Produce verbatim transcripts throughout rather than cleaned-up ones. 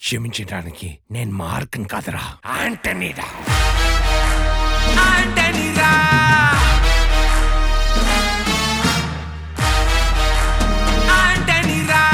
క్షమించడానికి నేను మార్కన్ కాదురా, ఆంటనీరా. ఆంటనీరా ఆంటనీరా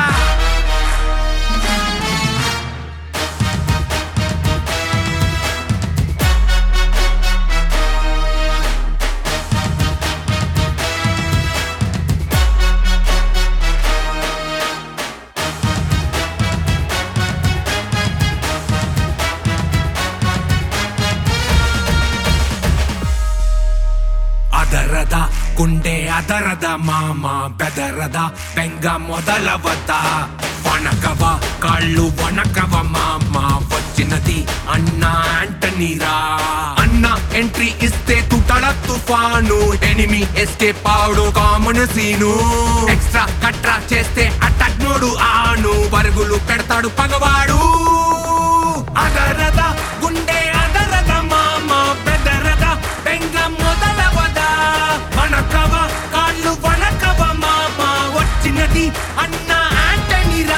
అదరద గుండె అదరద మామ బెదరద బెంగ మొదలవద వనకవ కాళ్ళు వనకవ మామ వచ్చినది అన్న ఆంటనీరా. అన్న ఎంట్రీ ఇస్తే తుటడ తుఫాను, ఎనిమి ఎస్కేప్ అవడు కామన్ సీను. ఎక్స్ట్రా కట్రా చేస్తే అటాక్ నోడు ఆను, పరుగులు పెడతాడు పగవాడు. అదరద గుండె అదరద మామ బెదరద బెంగ మొదలవద వనకవ కాళ్ళు వనకవ మామ వచ్చినది అన్న ఆంటనీరా.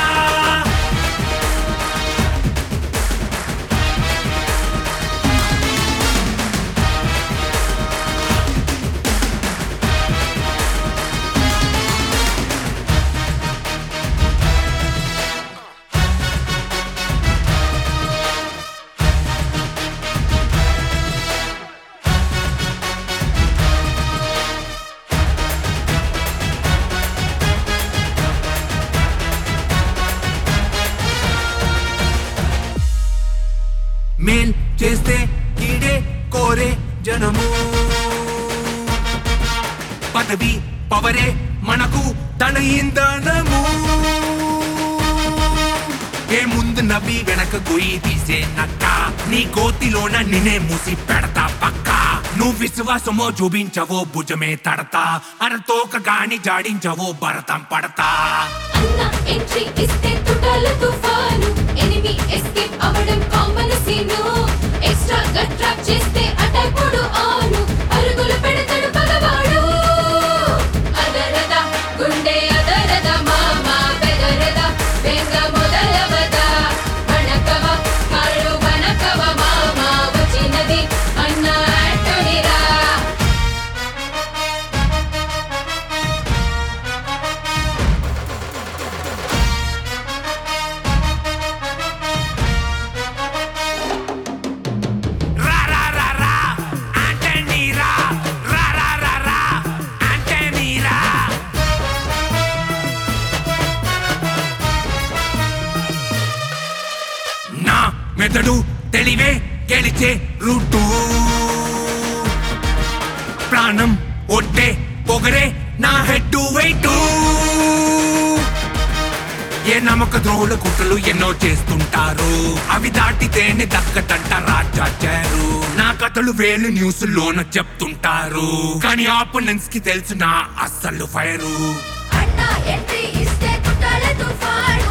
మేల్ చేస్తే కీడే కోరే జనము, పదవి పవరే మనకు తన ఇంధనము. ఏ ముందు నవ్వి వెనక గొయ్యి తీసే నక్క, నీ కోతిలోన నినే మూసి పెడతా పక్క. నువ్వు విశ్వాసమో చూపించవో భుజమే తడతా, అరతోక గాని జాడించవో భరతం పడతా. అన్న ఎంట్రీ ఇస్తే తుటాల తుఫాను, ఎనిమి ఎస్కేప్ అవడం కామన్ సీను. ఎక్స్ట్రా గట్రా చేస్తే అటాక్ మోడు ఆను, పరుగులు పెడతాడు పగవాడు. అదరద గుండె అదరద మామ బెదరద బెంగ మొదలవద వనకవ కాళ్ళు వనకవ మామ వచ్చినది అన్న ఆంటనీరా. రా రా రా రా ఆంటనీరా, రా రా రా రా ఆంటనీరా. నా మెదడు తెలివే గెలిచే రూటు, ప్రాణం ఒట్టే పొగరే నా హెడ్ వెయిటు. ఏ నమ్మక ద్రోహుల కుట్రలు ఎన్నో చేస్తుంటారు, అవి దాటితేనే దక్కటంట రాజాచారు. నా కథలు వేలు న్యూస్ లోన చెప్తుంటారు, కానీ ఆపోనెంట్స్ కి తెలుసు నా అస్సలు ఫైరు. అన్న ఎంట్రీ ఇస్తే తుటాల తుఫాను,